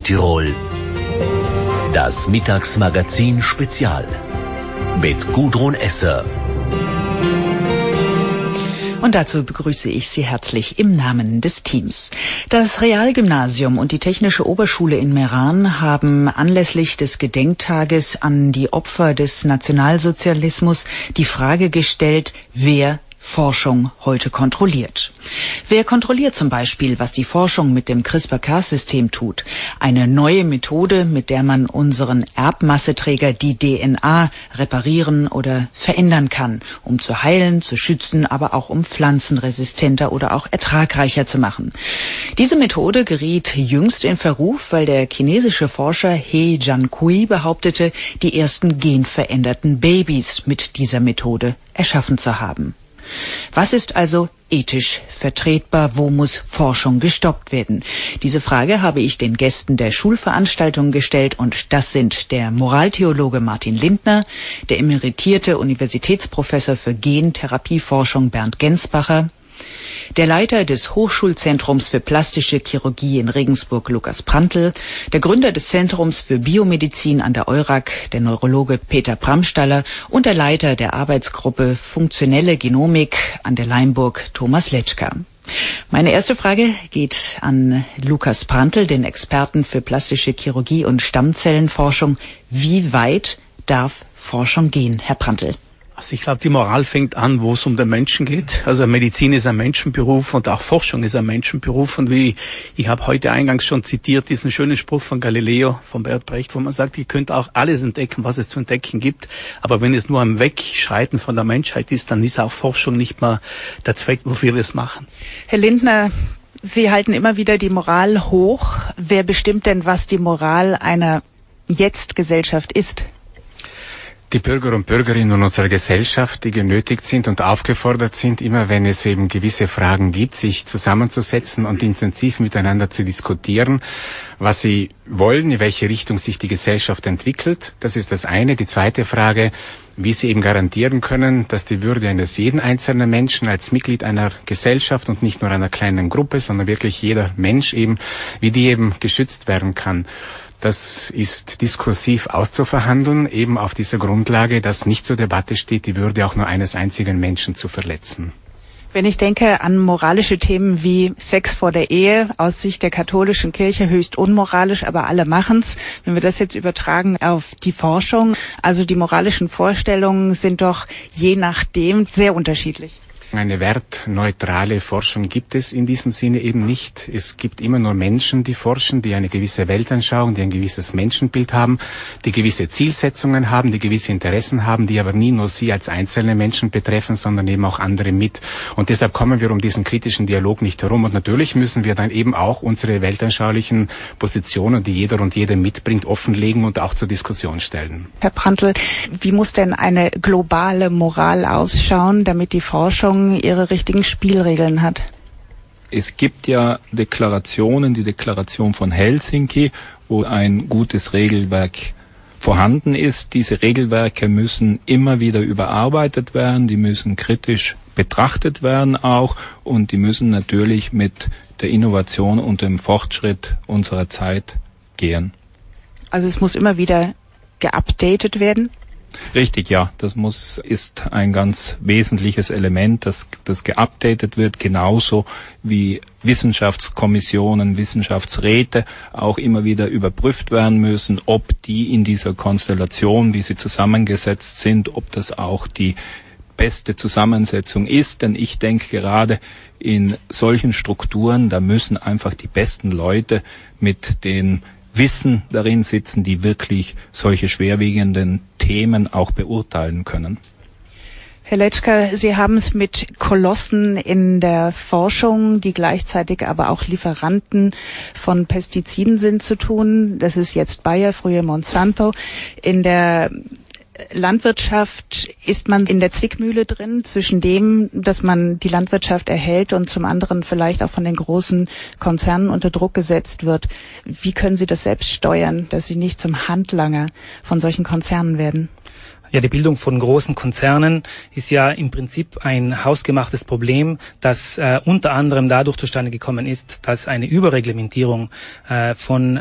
Tirol. Das Mittagsmagazin Spezial mit Gudrun Esser. Und dazu begrüße ich Sie herzlich im Namen des Teams. Das Realgymnasium und die Technische Oberschule in Meran haben anlässlich des Gedenktages an die Opfer des Nationalsozialismus die Frage gestellt, wer Forschung heute kontrolliert. Wer kontrolliert zum Beispiel, was die Forschung mit dem CRISPR-Cas-System tut? Eine neue Methode, mit der man unseren Erbmasseträger, die DNA, reparieren oder verändern kann, um zu heilen, zu schützen, aber auch um Pflanzen resistenter oder auch ertragreicher zu machen. Diese Methode geriet jüngst in Verruf, weil der chinesische Forscher He Jiankui behauptete, die ersten genveränderten Babys mit dieser Methode erschaffen zu haben. Was ist also ethisch vertretbar? Wo muss Forschung gestoppt werden? Diese Frage habe ich den Gästen der Schulveranstaltung gestellt und das sind der Moraltheologe Martin Lindner, der emeritierte Universitätsprofessor für Gentherapieforschung Bernd Gensbacher, der Leiter des Hochschulzentrums für plastische Chirurgie in Regensburg Lukas Prantl, der Gründer des Zentrums für Biomedizin an der EURAG, der Neurologe Peter Bramstaller und der Leiter der Arbeitsgruppe Funktionelle Genomik an der Leimburg Thomas Letschka. Meine erste Frage geht an Lukas Prantl, den Experten für plastische Chirurgie und Stammzellenforschung. Wie weit darf Forschung gehen, Herr Prantl? Also ich glaube, die Moral fängt an, wo es um den Menschen geht. Also Medizin ist ein Menschenberuf und auch Forschung ist ein Menschenberuf. Und wie ich habe heute eingangs schon zitiert, diesen schönen Spruch von Galileo, von Bert Brecht, wo man sagt, ihr könnt auch alles entdecken, was es zu entdecken gibt. Aber wenn es nur ein Wegschreiten von der Menschheit ist, dann ist auch Forschung nicht mehr der Zweck, wofür wir es machen. Herr Lindner, Sie halten immer wieder die Moral hoch. Wer bestimmt denn, was die Moral einer Jetzt-Gesellschaft ist? Die Bürger und Bürgerinnen unserer Gesellschaft, die genötigt sind und aufgefordert sind, immer wenn es eben gewisse Fragen gibt, sich zusammenzusetzen und intensiv miteinander zu diskutieren, was sie wollen, in welche Richtung sich die Gesellschaft entwickelt. Das ist das eine. Die zweite Frage, wie sie eben garantieren können, dass die Würde eines jeden einzelnen Menschen als Mitglied einer Gesellschaft und nicht nur einer kleinen Gruppe, sondern wirklich jeder Mensch eben, wie die eben geschützt werden kann. Das ist diskursiv auszuverhandeln, eben auf dieser Grundlage, dass nicht zur Debatte steht, die Würde auch nur eines einzigen Menschen zu verletzen. Wenn ich denke an moralische Themen wie Sex vor der Ehe, aus Sicht der katholischen Kirche höchst unmoralisch, aber alle machen's. Wenn wir das jetzt übertragen auf die Forschung, also die moralischen Vorstellungen sind doch je nachdem sehr unterschiedlich. Eine wertneutrale Forschung gibt es in diesem Sinne eben nicht. Es gibt immer nur Menschen, die forschen, die eine gewisse Weltanschauung, die ein gewisses Menschenbild haben, die gewisse Zielsetzungen haben, die gewisse Interessen haben, die aber nie nur sie als einzelne Menschen betreffen, sondern eben auch andere mit. Und deshalb kommen wir um diesen kritischen Dialog nicht herum. Und natürlich müssen wir dann eben auch unsere weltanschaulichen Positionen, die jeder und jede mitbringt, offenlegen und auch zur Diskussion stellen. Herr Prantl, wie muss denn eine globale Moral ausschauen, damit die Forschung ihre richtigen Spielregeln hat? Es gibt ja Deklarationen, die Deklaration von Helsinki, wo ein gutes Regelwerk vorhanden ist. Diese Regelwerke müssen immer wieder überarbeitet werden, die müssen kritisch betrachtet werden auch und die müssen natürlich mit der Innovation und dem Fortschritt unserer Zeit gehen. Also es muss immer wieder geupdatet werden? Richtig, ja. Das ist ein ganz wesentliches Element, dass das geupdatet wird, genauso wie Wissenschaftskommissionen, Wissenschaftsräte auch immer wieder überprüft werden müssen, ob die in dieser Konstellation, wie sie zusammengesetzt sind, ob das auch die beste Zusammensetzung ist. Denn ich denke, gerade in solchen Strukturen, da müssen einfach die besten Leute mit den Wissen darin sitzen, die wirklich solche schwerwiegenden Themen auch beurteilen können. Herr Letschka, Sie haben es mit Kolossen in der Forschung, die gleichzeitig aber auch Lieferanten von Pestiziden sind, zu tun. Das ist jetzt Bayer, früher Monsanto. In der Landwirtschaft ist man in der Zwickmühle drin zwischen dem, dass man die Landwirtschaft erhält und zum anderen vielleicht auch von den großen Konzernen unter Druck gesetzt wird. Wie können Sie das selbst steuern, dass Sie nicht zum Handlanger von solchen Konzernen werden? Ja, die Bildung von großen Konzernen ist ja im Prinzip ein hausgemachtes Problem, das unter anderem dadurch zustande gekommen ist, dass eine Überreglementierung von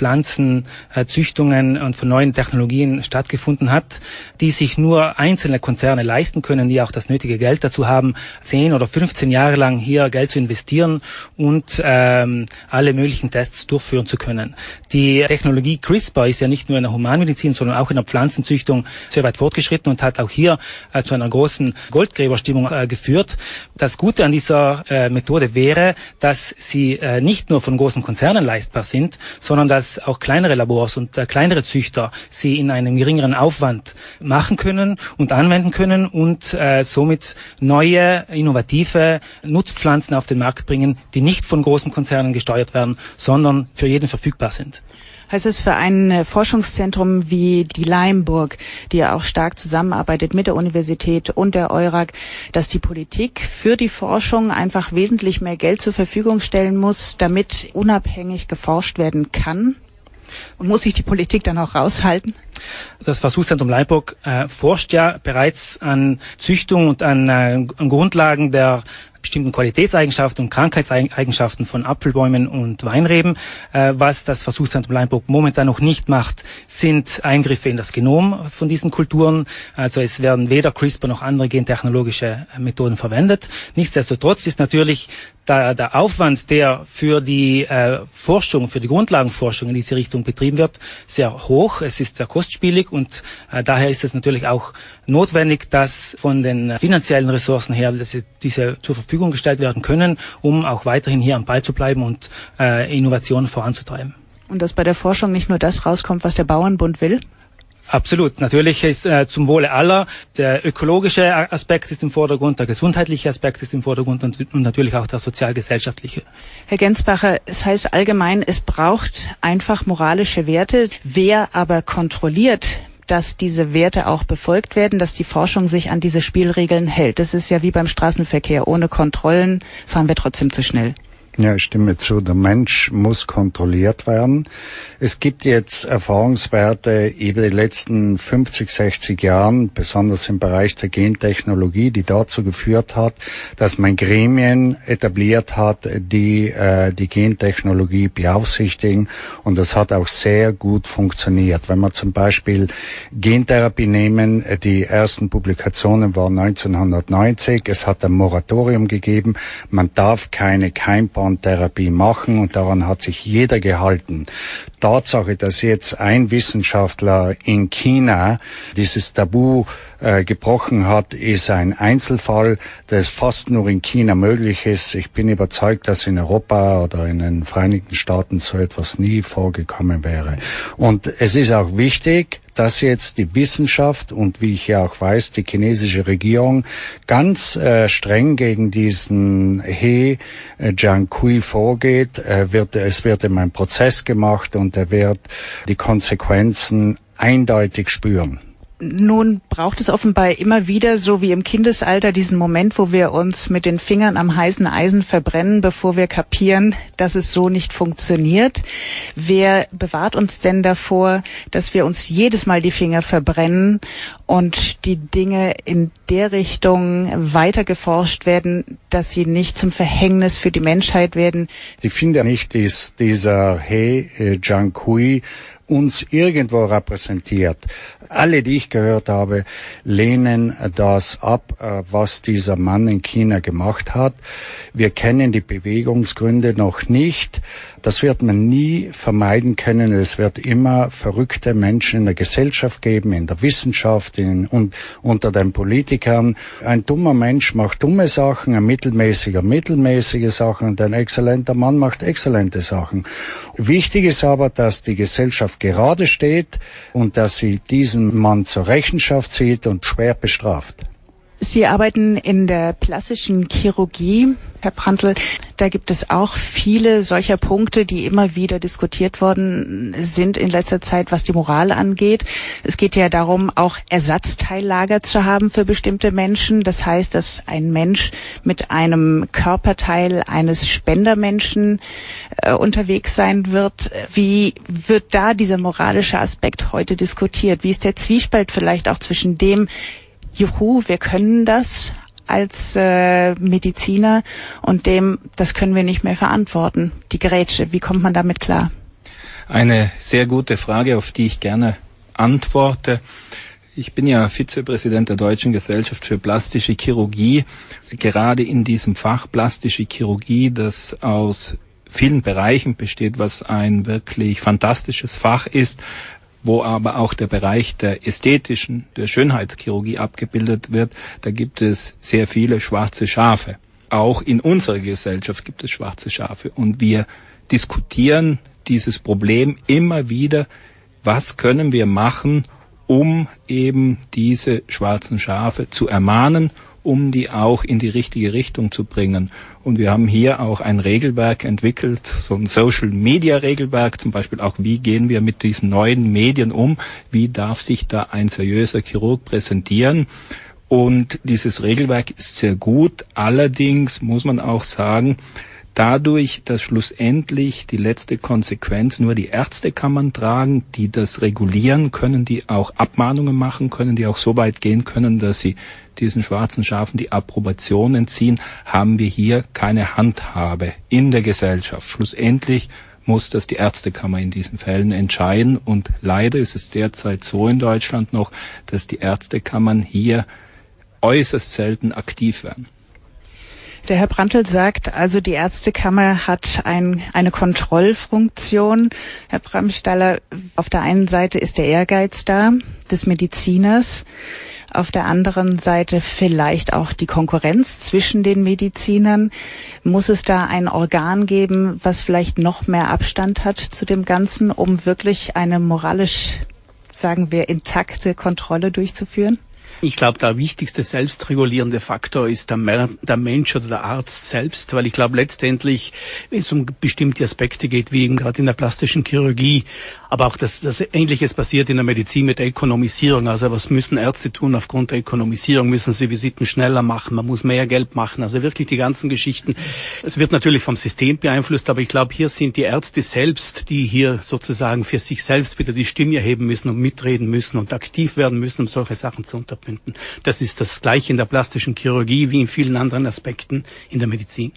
Pflanzenzüchtungen und von neuen Technologien stattgefunden hat, die sich nur einzelne Konzerne leisten können, die auch das nötige Geld dazu haben, 10 oder 15 Jahre lang hier Geld zu investieren und alle möglichen Tests durchführen zu können. Die Technologie CRISPR ist ja nicht nur in der Humanmedizin, sondern auch in der Pflanzenzüchtung sehr weit fortgeschritten und hat auch hier zu einer großen Goldgräberstimmung geführt. Das Gute an dieser Methode wäre, dass sie nicht nur von großen Konzernen leistbar sind, sondern dass auch kleinere Labors und kleinere Züchter sie in einem geringeren Aufwand machen können und anwenden können und somit neue, innovative Nutzpflanzen auf den Markt bringen, die nicht von großen Konzernen gesteuert werden, sondern für jeden verfügbar sind. Heißt es für ein Forschungszentrum wie die Leimburg, die ja auch stark zusammenarbeitet mit der Universität und der EURAG, dass die Politik für die Forschung einfach wesentlich mehr Geld zur Verfügung stellen muss, damit unabhängig geforscht werden kann? Und muss sich die Politik dann auch raushalten? Das Versuchszentrum Leimburg forscht ja bereits an Züchtung und an Grundlagen der bestimmten Qualitätseigenschaften und Krankheitseigenschaften von Apfelbäumen und Weinreben. Was das Versuchszentrum Leimburg momentan noch nicht macht, sind Eingriffe in das Genom von diesen Kulturen. Also es werden weder CRISPR noch andere gentechnologische Methoden verwendet. Nichtsdestotrotz ist natürlich der Aufwand, der für die Forschung, für die Grundlagenforschung in diese Richtung betrieben wird, sehr hoch. Es ist sehr kostspielig und daher ist es natürlich auch notwendig, dass von den finanziellen Ressourcen her diese zur Verfügung gestellt werden können, um auch weiterhin hier am Ball zu bleiben und Innovationen voranzutreiben. Und dass bei der Forschung nicht nur das rauskommt, was der Bauernbund will? Absolut. Natürlich ist zum Wohle aller. Der ökologische Aspekt ist im Vordergrund, der gesundheitliche Aspekt ist im Vordergrund und natürlich auch der sozial-gesellschaftliche. Herr Gensbacher, es heißt allgemein, es braucht einfach moralische Werte. Wer aber kontrolliert, dass diese Werte auch befolgt werden, dass die Forschung sich an diese Spielregeln hält? Das ist ja wie beim Straßenverkehr. Ohne Kontrollen fahren wir trotzdem zu schnell. Ja, ich stimme zu. Der Mensch muss kontrolliert werden. Es gibt jetzt Erfahrungswerte über die letzten 50, 60 Jahren, besonders im Bereich der Gentechnologie, die dazu geführt hat, dass man Gremien etabliert hat, die die Gentechnologie beaufsichtigen. Und das hat auch sehr gut funktioniert. Wenn wir zum Beispiel Gentherapie nehmen, die ersten Publikationen waren 1990. Es hat ein Moratorium gegeben. Man darf keine Keimbahntherapie machen und daran hat sich jeder gehalten. Tatsache, dass jetzt ein Wissenschaftler in China dieses Tabu gebrochen hat, ist ein Einzelfall, das fast nur in China möglich ist. Ich bin überzeugt, dass in Europa oder in den Vereinigten Staaten so etwas nie vorgekommen wäre. Und es ist auch wichtig, dass jetzt die Wissenschaft und wie ich ja auch weiß, die chinesische Regierung ganz streng gegen diesen He Jiankui vorgeht. Es wird immer ein Prozess gemacht und er wird die Konsequenzen eindeutig spüren. Nun braucht es offenbar immer wieder, so wie im Kindesalter, diesen Moment, wo wir uns mit den Fingern am heißen Eisen verbrennen, bevor wir kapieren, dass es so nicht funktioniert. Wer bewahrt uns denn davor, dass wir uns jedes Mal die Finger verbrennen und die Dinge in der Richtung weiter geforscht werden, dass sie nicht zum Verhängnis für die Menschheit werden? Ich finde nicht, dass dieser He Jiankui uns irgendwo repräsentiert. Alle, die ich gehört habe, lehnen das ab, was dieser Mann in China gemacht hat. Wir kennen die Bewegungsgründe noch nicht. Das wird man nie vermeiden können. Es wird immer verrückte Menschen in der Gesellschaft geben, in der Wissenschaft und unter den Politikern. Ein dummer Mensch macht dumme Sachen, ein mittelmäßige Sachen und ein exzellenter Mann macht exzellente Sachen. Wichtig ist aber, dass die Gesellschaft gerade steht und dass sie diesen Mann zur Rechenschaft zieht und schwer bestraft. Sie arbeiten in der plastischen Chirurgie, Herr Prantl. Da gibt es auch viele solcher Punkte, die immer wieder diskutiert worden sind in letzter Zeit, was die Moral angeht. Es geht ja darum, auch Ersatzteillager zu haben für bestimmte Menschen. Das heißt, dass ein Mensch mit einem Körperteil eines Spendermenschen unterwegs sein wird. Wie wird da dieser moralische Aspekt heute diskutiert? Wie ist der Zwiespalt vielleicht auch zwischen dem, juhu, wir können das als Mediziner und dem, das können wir nicht mehr verantworten, die Grätsche, wie kommt man damit klar? Eine sehr gute Frage, auf die ich gerne antworte. Ich bin ja Vizepräsident der Deutschen Gesellschaft für Plastische Chirurgie. Gerade in diesem Fach Plastische Chirurgie, das aus vielen Bereichen besteht, was ein wirklich fantastisches Fach ist, wo aber auch der Bereich der ästhetischen, der Schönheitschirurgie abgebildet wird, da gibt es sehr viele schwarze Schafe. Auch in unserer Gesellschaft gibt es schwarze Schafe und wir diskutieren dieses Problem immer wieder, was können wir machen, um eben diese schwarzen Schafe zu ermahnen, um die auch in die richtige Richtung zu bringen. Und wir haben hier auch ein Regelwerk entwickelt, so ein Social-Media-Regelwerk, zum Beispiel auch, wie gehen wir mit diesen neuen Medien um, wie darf sich da ein seriöser Chirurg präsentieren. Und dieses Regelwerk ist sehr gut, allerdings muss man auch sagen, dadurch, dass schlussendlich die letzte Konsequenz nur die Ärztekammern tragen, die das regulieren können, die auch Abmahnungen machen können, die auch so weit gehen können, dass sie diesen schwarzen Schafen die Approbation entziehen, haben wir hier keine Handhabe in der Gesellschaft. Schlussendlich muss das die Ärztekammer in diesen Fällen entscheiden und leider ist es derzeit so in Deutschland noch, dass die Ärztekammern hier äußerst selten aktiv werden. Der Herr Prantl sagt, also die Ärztekammer hat eine Kontrollfunktion. Herr Bramstaller, auf der einen Seite ist der Ehrgeiz da, des Mediziners. Auf der anderen Seite vielleicht auch die Konkurrenz zwischen den Medizinern. Muss es da ein Organ geben, was vielleicht noch mehr Abstand hat zu dem Ganzen, um wirklich eine moralisch, sagen wir, intakte Kontrolle durchzuführen? Ich glaube, der wichtigste selbstregulierende Faktor ist der Mensch oder der Arzt selbst, weil ich glaube letztendlich, wenn es um bestimmte Aspekte geht, wie eben gerade in der plastischen Chirurgie, aber auch das Ähnliches passiert in der Medizin mit der Ökonomisierung. Also was müssen Ärzte tun aufgrund der Ökonomisierung? Müssen sie Visiten schneller machen? Man muss mehr Geld machen. Also wirklich die ganzen Geschichten. Es wird natürlich vom System beeinflusst, aber ich glaube, hier sind die Ärzte selbst, die hier sozusagen für sich selbst wieder die Stimme erheben müssen und mitreden müssen und aktiv werden müssen, um solche Sachen zu unterbinden. Das ist das Gleiche in der plastischen Chirurgie wie in vielen anderen Aspekten in der Medizin.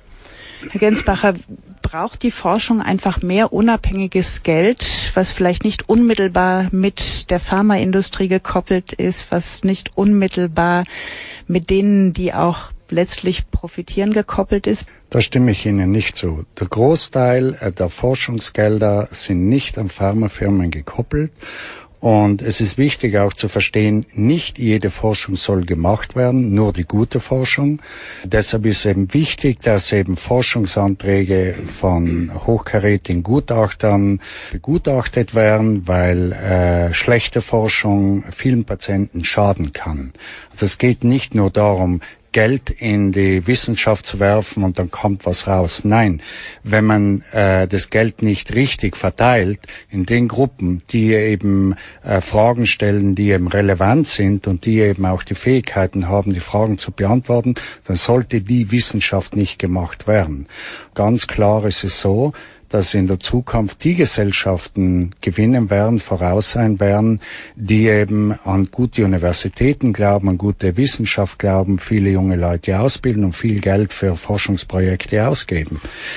Herr Gensbacher, braucht die Forschung einfach mehr unabhängiges Geld, was vielleicht nicht unmittelbar mit der Pharmaindustrie gekoppelt ist, was nicht unmittelbar mit denen, die auch letztlich profitieren, gekoppelt ist? Da stimme ich Ihnen nicht zu. Der Großteil der Forschungsgelder sind nicht an Pharmafirmen gekoppelt. Und es ist wichtig auch zu verstehen, nicht jede Forschung soll gemacht werden, nur die gute Forschung. Deshalb ist eben wichtig, dass eben Forschungsanträge von hochkarätigen Gutachtern begutachtet werden, weil schlechte Forschung vielen Patienten schaden kann. Also es geht nicht nur darum, Geld in die Wissenschaft zu werfen und dann kommt was raus. Nein, wenn man das Geld nicht richtig verteilt in den Gruppen, die eben Fragen stellen, die eben relevant sind und die eben auch die Fähigkeiten haben, die Fragen zu beantworten, dann sollte die Wissenschaft nicht gemacht werden. Ganz klar ist es so, dass in der Zukunft die Gesellschaften gewinnen werden, voraus sein werden, die eben an gute Universitäten glauben, an gute Wissenschaft glauben, viele junge Leute ausbilden und viel Geld für Forschungsprojekte ausgeben.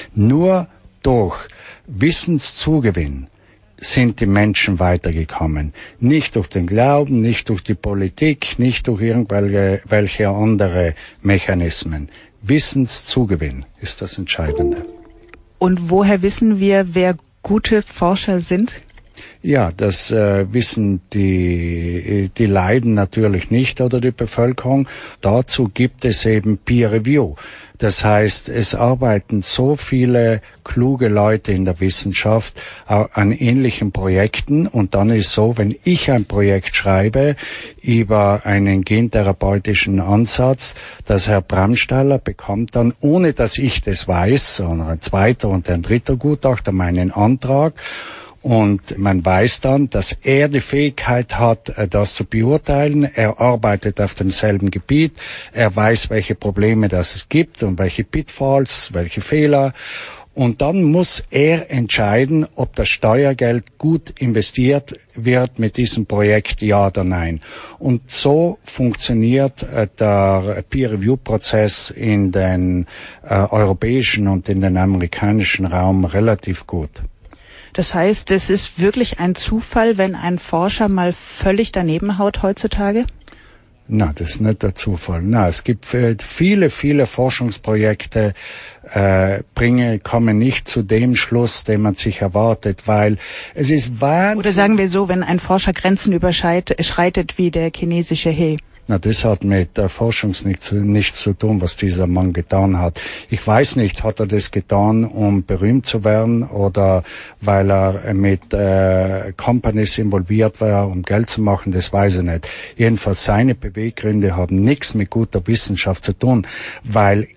Nur durch Wissenszugewinn sind die Menschen weitergekommen. Nicht durch den Glauben, nicht durch die Politik, nicht durch irgendwelche andere Mechanismen. Wissenszugewinn ist das Entscheidende. Und woher wissen wir, wer gute Forscher sind? Ja, das wissen die Laien natürlich nicht oder die Bevölkerung. Dazu gibt es eben Peer Review. Das heißt, es arbeiten so viele kluge Leute in der Wissenschaft an ähnlichen Projekten und dann ist so, wenn ich ein Projekt schreibe über einen gentherapeutischen Ansatz, dass Herr Bramstaller bekommt dann, ohne dass ich das weiß, sondern ein zweiter und ein dritter Gutachter meinen Antrag. Und man weiß dann, dass er die Fähigkeit hat, das zu beurteilen. Er arbeitet auf demselben Gebiet. Er weiß, welche Probleme das es gibt und welche Pitfalls, welche Fehler. Und dann muss er entscheiden, ob das Steuergeld gut investiert wird mit diesem Projekt, ja oder nein. Und so funktioniert der Peer-Review-Prozess in den europäischen und in den amerikanischen Raum relativ gut. Das heißt, es ist wirklich ein Zufall, wenn ein Forscher mal völlig daneben haut heutzutage? Na, das ist nicht der Zufall. Na, es gibt viele Forschungsprojekte, kommen nicht zu dem Schluss, den man sich erwartet, weil es ist wahnsinnig. Oder sagen wir so, wenn ein Forscher Grenzen überschreitet wie der chinesische He. Na, das hat mit der Forschung nichts zu tun, was dieser Mann getan hat. Ich weiß nicht, hat er das getan, um berühmt zu werden oder weil er mit Companies involviert war, um Geld zu machen, das weiß ich nicht. Jedenfalls seine Beweggründe haben nichts mit guter Wissenschaft zu tun, weil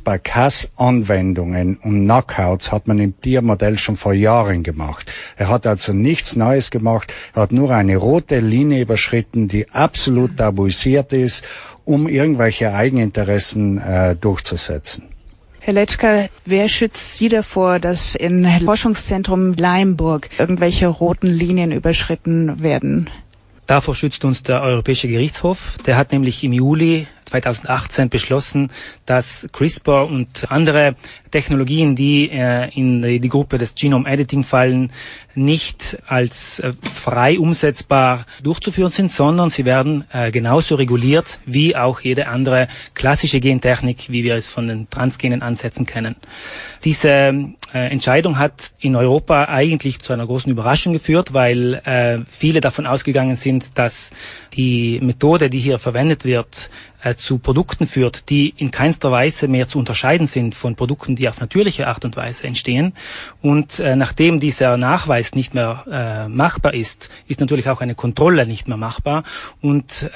CRISPR-Cas-Anwendungen und Knockouts hat man im Tiermodell schon vor Jahren gemacht. Er hat also nichts Neues gemacht, er hat nur eine rote Linie überschritten, die absolut tabuisiert ist, um irgendwelche Eigeninteressen durchzusetzen. Herr Letschka, wer schützt Sie davor, dass im Forschungszentrum Leimburg irgendwelche roten Linien überschritten werden? Davor schützt uns der Europäische Gerichtshof. Der hat nämlich im Juli 2018 beschlossen, dass CRISPR und andere Technologien, die in die Gruppe des Genome Editing fallen, nicht als frei umsetzbar durchzuführen sind, sondern sie werden genauso reguliert wie auch jede andere klassische Gentechnik, wie wir es von den transgenen Ansätzen kennen. Diese Entscheidung hat in Europa eigentlich zu einer großen Überraschung geführt, weil viele davon ausgegangen sind, dass die Methode, die hier verwendet wird, zu Produkten führt, die in keinster Weise mehr zu unterscheiden sind von Produkten, die auf natürliche Art und Weise entstehen. Und nachdem dieser Nachweis nicht mehr machbar ist, ist natürlich auch eine Kontrolle nicht mehr machbar und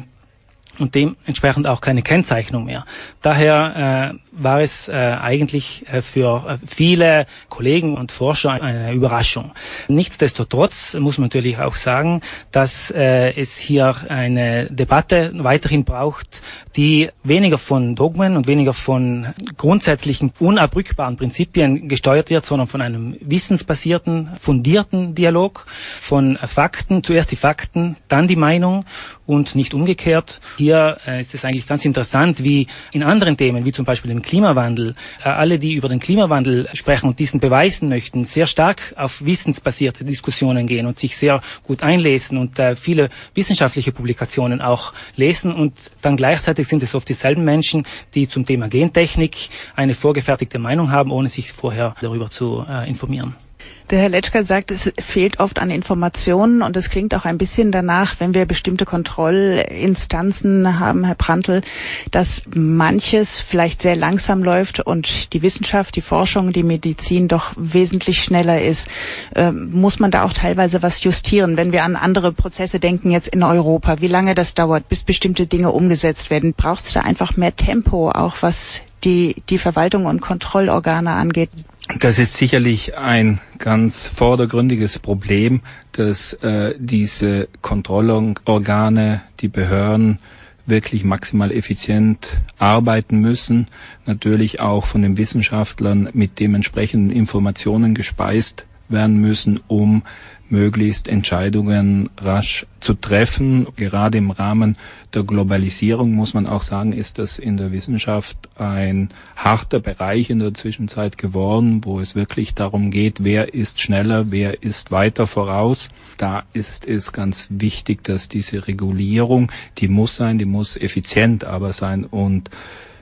dementsprechend auch keine Kennzeichnung mehr. Daher war es eigentlich für viele Kollegen und Forscher eine Überraschung. Nichtsdestotrotz muss man natürlich auch sagen, dass es hier eine Debatte weiterhin braucht, die weniger von Dogmen und weniger von grundsätzlichen unabrückbaren Prinzipien gesteuert wird, sondern von einem wissensbasierten, fundierten Dialog, von Fakten, zuerst die Fakten, dann die Meinung und nicht umgekehrt. Hier ist es eigentlich ganz interessant, wie in anderen Themen, wie zum Beispiel dem Klimawandel, alle, die über den Klimawandel sprechen und diesen beweisen möchten, sehr stark auf wissensbasierte Diskussionen gehen und sich sehr gut einlesen und viele wissenschaftliche Publikationen auch lesen und dann gleichzeitig sind es oft dieselben Menschen, die zum Thema Gentechnik eine vorgefertigte Meinung haben, ohne sich vorher darüber zu informieren. Der Herr Letschka sagt, es fehlt oft an Informationen und es klingt auch ein bisschen danach, wenn wir bestimmte Kontrollinstanzen haben, Herr Prantl, dass manches vielleicht sehr langsam läuft und die Wissenschaft, die Forschung, die Medizin doch wesentlich schneller ist. Muss man da auch teilweise was justieren, wenn wir an andere Prozesse denken jetzt in Europa, wie lange das dauert, bis bestimmte Dinge umgesetzt werden? Braucht es da einfach mehr Tempo, auch was die Verwaltung und Kontrollorgane angeht? Das ist sicherlich ein ganz vordergründiges Problem, dass diese Kontrollorgane, die Behörden wirklich maximal effizient arbeiten müssen, natürlich auch von den Wissenschaftlern mit dementsprechenden Informationen gespeist werden müssen, um möglichst Entscheidungen rasch zu treffen. Gerade im Rahmen der Globalisierung muss man auch sagen, ist das in der Wissenschaft ein harter Bereich in der Zwischenzeit geworden, wo es wirklich darum geht, wer ist schneller, wer ist weiter voraus. Da ist es ganz wichtig, dass diese Regulierung, die muss effizient aber sein und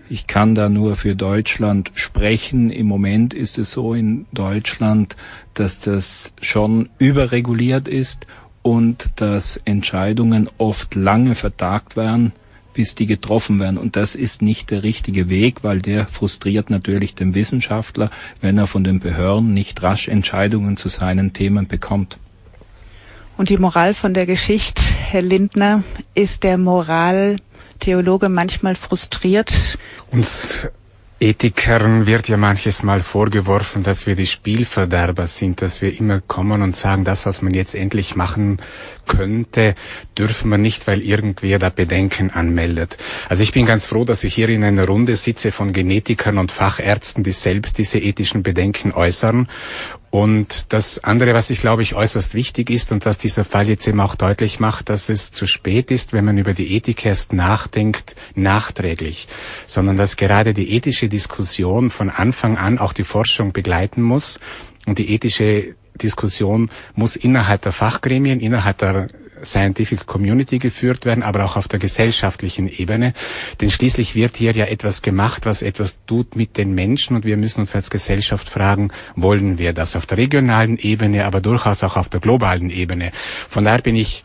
Ich kann da nur für Deutschland sprechen. Im Moment ist es so in Deutschland, dass das schon überreguliert ist und dass Entscheidungen oft lange vertagt werden, bis die getroffen werden. Und das ist nicht der richtige Weg, weil der frustriert natürlich den Wissenschaftler, wenn er von den Behörden nicht rasch Entscheidungen zu seinen Themen bekommt. Und die Moral von der Geschichte, Herr Lindner, ist der Moraltheologe manchmal frustriert? Uns Ethikern wird ja manches Mal vorgeworfen, dass wir die Spielverderber sind, dass wir immer kommen und sagen, das, was man jetzt endlich machen könnte, dürfen wir nicht, weil irgendwer da Bedenken anmeldet. Also ich bin ganz froh, dass ich hier in einer Runde sitze von Genetikern und Fachärzten, die selbst diese ethischen Bedenken äußern. Und das andere, was ich glaube, äußerst wichtig ist und was dieser Fall jetzt eben auch deutlich macht, dass es zu spät ist, wenn man über die Ethik erst nachdenkt, nachträglich, sondern dass gerade die ethische Diskussion von Anfang an auch die Forschung begleiten muss. Und die ethische Diskussion muss innerhalb der Fachgremien, innerhalb der Scientific Community geführt werden, aber auch auf der gesellschaftlichen Ebene. Denn schließlich wird hier ja etwas gemacht, was etwas tut mit den Menschen, und wir müssen uns als Gesellschaft fragen, wollen wir das auf der regionalen Ebene, aber durchaus auch auf der globalen Ebene. Von daher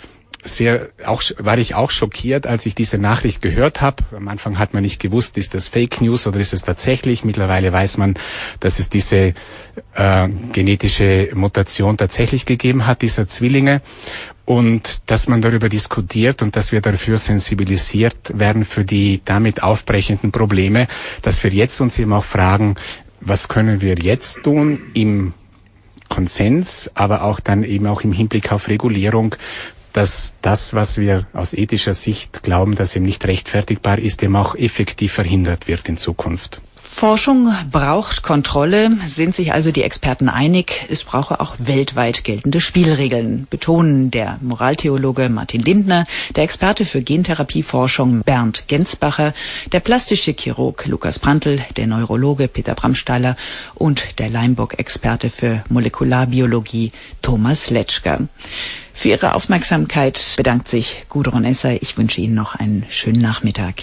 war ich auch schockiert, als ich diese Nachricht gehört habe. Am Anfang hat man nicht gewusst, ist das Fake News oder ist es tatsächlich. Mittlerweile weiß man, dass es diese genetische Mutation tatsächlich gegeben hat, dieser Zwillinge. Und dass man darüber diskutiert und dass wir dafür sensibilisiert werden für die damit aufbrechenden Probleme, dass wir jetzt uns eben auch fragen, was können wir jetzt tun im Konsens, aber auch dann eben auch im Hinblick auf Regulierung, dass das, was wir aus ethischer Sicht glauben, dass eben nicht rechtfertigbar ist, eben auch effektiv verhindert wird in Zukunft. Forschung braucht Kontrolle, sind sich also die Experten einig. Es brauche auch weltweit geltende Spielregeln, betonen der Moraltheologe Martin Lindner, der Experte für Gentherapieforschung Bernd Gensbacher, der plastische Chirurg Lukas Prantl, der Neurologe Peter Bramstaller und der Leimburg-Experte für Molekularbiologie Thomas Letschger. Für Ihre Aufmerksamkeit bedankt sich Gudrun Esser. Ich wünsche Ihnen noch einen schönen Nachmittag.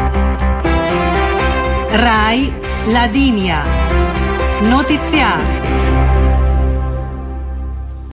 RAI Ladinia. Notiziario.